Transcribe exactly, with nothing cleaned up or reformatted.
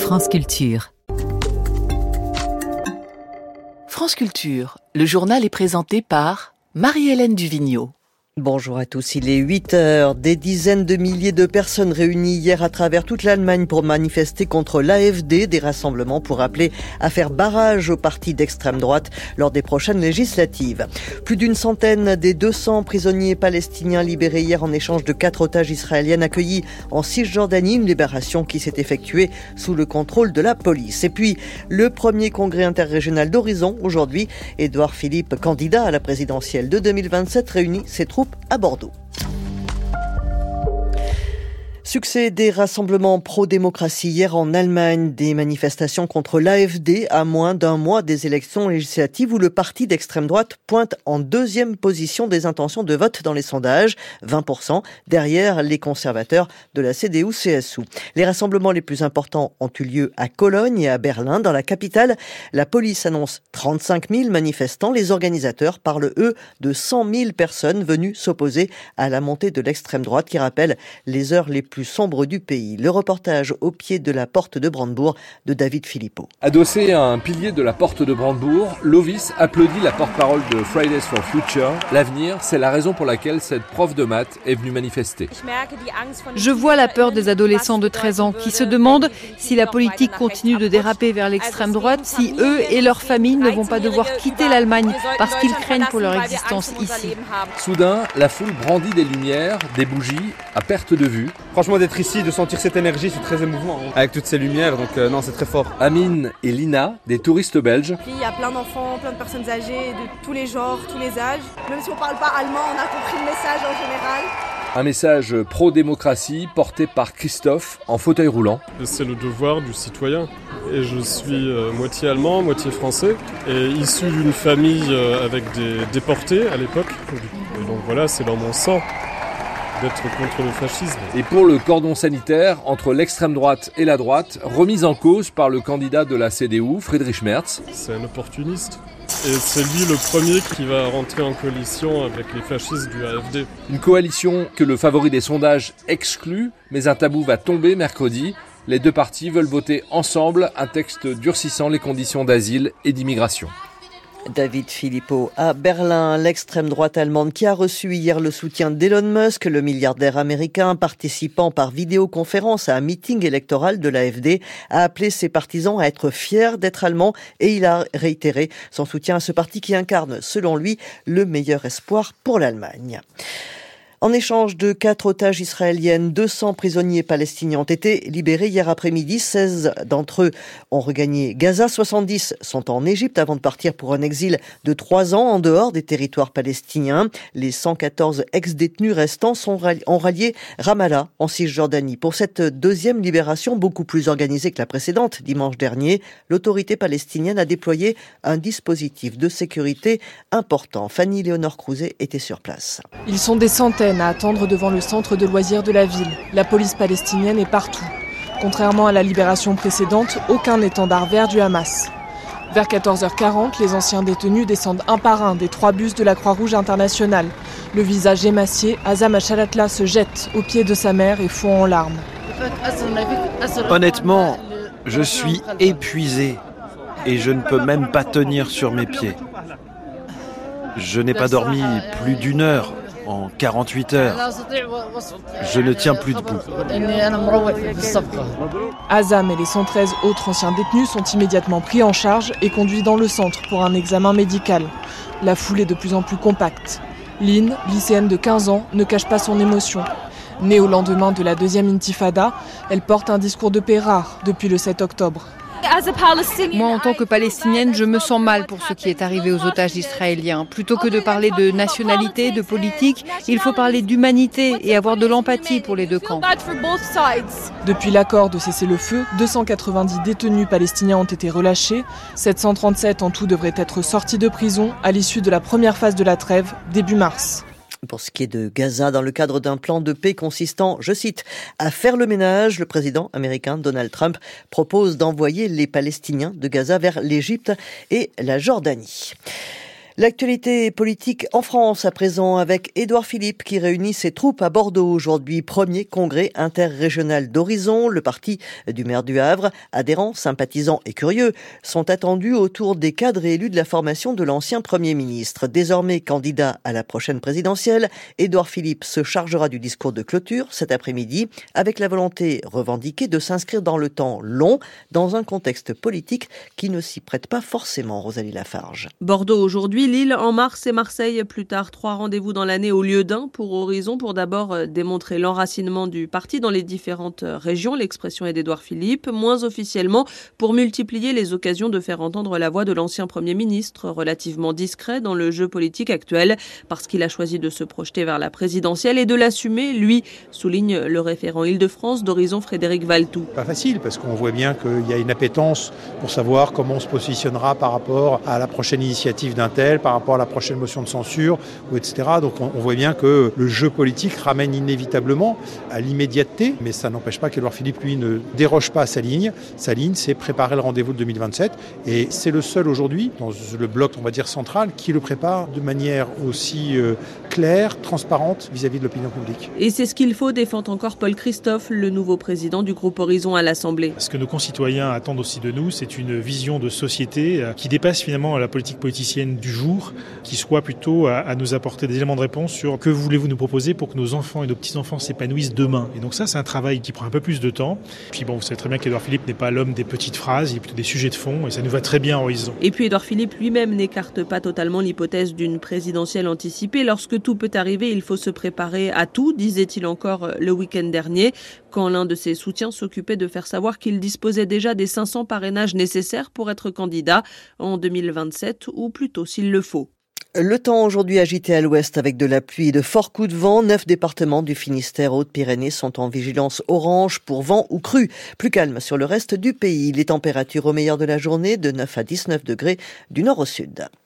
France Culture. France Culture, le journal est présenté par Marie-Hélène Duvigneau. Bonjour à tous, il est huit heures. Des dizaines de milliers de personnes réunies hier à travers toute l'Allemagne pour manifester contre l'A F D, des rassemblements pour appeler à faire barrage aux partis d'extrême droite lors des prochaines législatives. Plus d'une centaine des deux cents prisonniers palestiniens libérés hier en échange de quatre otages israéliennes accueillis en Cisjordanie, une libération qui s'est effectuée sous le contrôle de la police. Et puis, le premier congrès interrégional d'Horizon, aujourd'hui, Édouard Philippe, candidat à la présidentielle de deux mille vingt-sept, réunit ses troupes à Bordeaux. Succès des rassemblements pro-démocratie hier en Allemagne, des manifestations contre l'A F D à moins d'un mois des élections législatives où le parti d'extrême droite pointe en deuxième position des intentions de vote dans les sondages, vingt pour cent, derrière les conservateurs de la C D U C S U. Les rassemblements les plus importants ont eu lieu à Cologne et à Berlin. Dans la capitale, la police annonce trente-cinq mille manifestants. Les organisateurs parlent, eux, de cent mille personnes venues s'opposer à la montée de l'extrême droite qui rappelle les heures les plus plus sombre du pays. Le reportage au pied de la porte de Brandebourg de David Philippot. Adossé à un pilier de la porte de Brandebourg, Lovis applaudit la porte-parole de Fridays for Future. L'avenir, c'est la raison pour laquelle cette prof de maths est venue manifester. Je vois la peur des adolescents de treize ans qui se demandent si la politique continue de déraper vers l'extrême droite, si eux et leurs familles ne vont pas devoir quitter l'Allemagne parce qu'ils craignent pour leur existence ici. Soudain, la foule brandit des lumières, des bougies, à perte de vue. Franchement, d'être ici, de sentir cette énergie, c'est très émouvant. Hein. Avec toutes ces lumières, donc euh, non, c'est très fort. Amine et Lina, des touristes belges. Puis il y a plein d'enfants, plein de personnes âgées, de tous les genres, tous les âges. Même si on ne parle pas allemand, on a compris le message en général. Un message pro-démocratie porté par Christophe en fauteuil roulant. C'est le devoir du citoyen. Et je suis euh, moitié allemand, moitié français. Et issu d'une famille euh, avec des déportés à l'époque. Et donc voilà, c'est dans mon sang d'être contre le fascisme. Et pour le cordon sanitaire, entre l'extrême droite et la droite, remise en cause par le candidat de la C D U, Friedrich Merz. C'est un opportuniste. Et c'est lui le premier qui va rentrer en coalition avec les fascistes du A F D. Une coalition que le favori des sondages exclut, mais un tabou va tomber mercredi. Les deux partis veulent voter ensemble un texte durcissant les conditions d'asile et d'immigration. David Philippot à Berlin, l'extrême droite allemande qui a reçu hier le soutien d'Elon Musk, le milliardaire américain participant par vidéoconférence à un meeting électoral de l'A F D, a appelé ses partisans à être fiers d'être allemands et il a réitéré son soutien à ce parti qui incarne, selon lui, le meilleur espoir pour l'Allemagne. En échange de quatre otages israéliennes, deux cents prisonniers palestiniens ont été libérés hier après-midi. seize d'entre eux ont regagné Gaza. soixante-dix sont en Égypte avant de partir pour un exil de trois ans en dehors des territoires palestiniens. Les cent quatorze ex-détenus restants sont ralli- ont rallié Ramallah en Cisjordanie. Pour cette deuxième libération, beaucoup plus organisée que la précédente, dimanche dernier, l'autorité palestinienne a déployé un dispositif de sécurité important. Fanny Léonore Crouzet était sur place. Ils sont des centaines à attendre devant le centre de loisirs de la ville. La police palestinienne est partout. Contrairement à la libération précédente, aucun étendard vert du Hamas. Vers quatorze heures quarante, les anciens détenus descendent un par un des trois bus de la Croix-Rouge internationale. Le visage émacié, Azam Achalatla se jette aux pieds de sa mère et fond en larmes. Honnêtement, je suis épuisé et je ne peux même pas tenir sur mes pieds. Je n'ai pas dormi plus d'une heure en quarante-huit heures. Je ne tiens plus debout. Azam et les cent treize autres anciens détenus sont immédiatement pris en charge et conduits dans le centre pour un examen médical. La foule est de plus en plus compacte. Lynn, lycéenne de quinze ans, ne cache pas son émotion. Née au lendemain de la deuxième intifada, elle porte un discours de paix rare depuis le sept octobre. Moi, en tant que Palestinienne, je me sens mal pour ce qui est arrivé aux otages israéliens. Plutôt que de parler de nationalité, de politique, il faut parler d'humanité et avoir de l'empathie pour les deux camps. Depuis l'accord de cessez-le-feu, deux cent quatre-vingt-dix détenus palestiniens ont été relâchés. sept cent trente-sept en tout devraient être sortis de prison à l'issue de la première phase de la trêve, début mars. Pour ce qui est de Gaza, dans le cadre d'un plan de paix consistant, je cite, à faire le ménage, le président américain Donald Trump propose d'envoyer les Palestiniens de Gaza vers l'Égypte et la Jordanie. L'actualité politique en France à présent avec Édouard Philippe qui réunit ses troupes à Bordeaux aujourd'hui. Premier congrès interrégional d'Horizon, le parti du maire du Havre. Adhérents, sympathisants et curieux sont attendus autour des cadres et élus de la formation de l'ancien Premier ministre. Désormais candidat à la prochaine présidentielle, Édouard Philippe se chargera du discours de clôture cet après-midi avec la volonté revendiquée de s'inscrire dans le temps long dans un contexte politique qui ne s'y prête pas forcément. Rosalie Lafarge. Bordeaux aujourd'hui, Lille en mars et Marseille plus tard. Trois rendez-vous dans l'année au lieu d'un pour Horizon pour d'abord démontrer l'enracinement du parti dans les différentes régions. L'expression est d'Édouard Philippe. Moins officiellement pour multiplier les occasions de faire entendre la voix de l'ancien Premier ministre, relativement discret dans le jeu politique actuel parce qu'il a choisi de se projeter vers la présidentielle et de l'assumer, lui, souligne le référent Île-de-France d'Horizon Frédéric Valtou. Pas facile parce qu'on voit bien qu'il y a une appétence pour savoir comment on se positionnera par rapport à la prochaine initiative d'un tel, par rapport à la prochaine motion de censure, ou et cetera. Donc on, on voit bien que le jeu politique ramène inévitablement à l'immédiateté, mais ça n'empêche pas qu'Édouard Philippe, lui, ne déroge pas à sa ligne. Sa ligne, c'est préparer le rendez-vous de deux mille vingt-sept, et c'est le seul aujourd'hui, dans le bloc, on va dire, central, qui le prépare de manière aussi euh, claire, transparente vis-à-vis de l'opinion publique. Et c'est ce qu'il faut, défend encore Paul Christophe, le nouveau président du groupe Horizon à l'Assemblée. Ce que nos concitoyens attendent aussi de nous, c'est une vision de société qui dépasse finalement la politique politicienne du jour, qui soit plutôt à, à nous apporter des éléments de réponse sur que voulez-vous nous proposer pour que nos enfants et nos petits-enfants s'épanouissent demain. Et donc ça, c'est un travail qui prend un peu plus de temps. Puis bon, vous savez très bien qu'Édouard Philippe n'est pas l'homme des petites phrases, il est plutôt des sujets de fond, et ça nous va très bien en Horizon. Et puis Édouard Philippe lui-même n'écarte pas totalement l'hypothèse d'une présidentielle anticipée. Lorsque tout peut arriver, il faut se préparer à tout, disait-il encore le week-end dernier, quand l'un de ses soutiens s'occupait de faire savoir qu'il disposait déjà des cinq cents parrainages nécessaires pour être candidat en deux mille vingt-sept, ou plutôt s'il le faut. Le temps aujourd'hui agité à l'ouest avec de la pluie et de forts coups de vent. Neuf départements du Finistère Hautes-Pyrénées sont en vigilance orange pour vent ou crue. Plus calme sur le reste du pays. Les températures au meilleur de la journée de neuf à dix-neuf degrés du nord au sud.